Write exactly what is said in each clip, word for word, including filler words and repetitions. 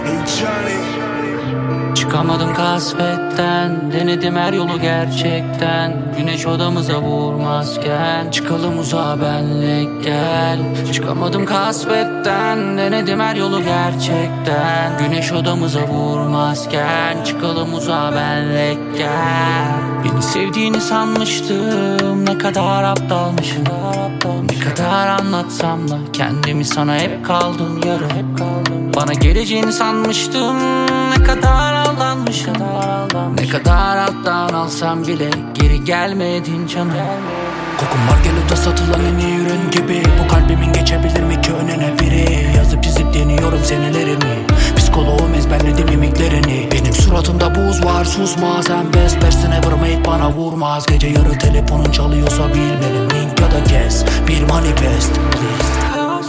Çıkamadım kasvetten, denedim her yolu gerçekten. Güneş odamıza vurmazken çıkalım uzağa benle gel. Çıkamadım kasvetten, denedim her yolu gerçekten. Güneş odamıza vurmazken çıkalım uzağa benle gel. Beni sevdiğini sanmıştım, ne kadar aptalmışım. Ne kadar anlatsam da kendimi sana hep kaldım yarım. Bana geleceğini sanmıştım, ne kadar aldanmışım. Ne kadar alttan alsam bile geri gelmedin canım. Kokun var Gelu'da satılan en iyi ürün gibi. Bu kalbimin geçebilir mi ki önüne biri? Yazıp çizip deniyorum senelerimi. Psikoloğum ezberledi mimiklerini. Benim suratımda buz var, susma sen best. Versin ever mate bana vurmaz. Gece yarı telefonun çalıyorsa bil benim link ya da kes. Bir manifest please.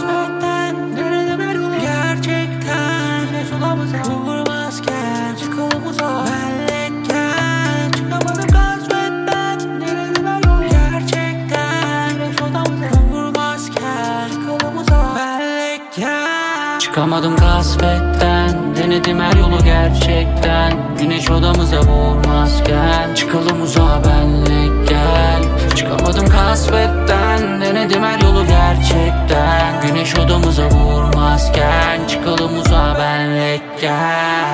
Çıkamadım kasvetten, denedim her yolu gerçekten. Güneş odamıza vurmazken çıkalım uzağa benle gel. Çıkamadım kasvetten, denedim her yolu gerçekten. Güneş odamıza vurmazken çıkalım uzağa benle gel.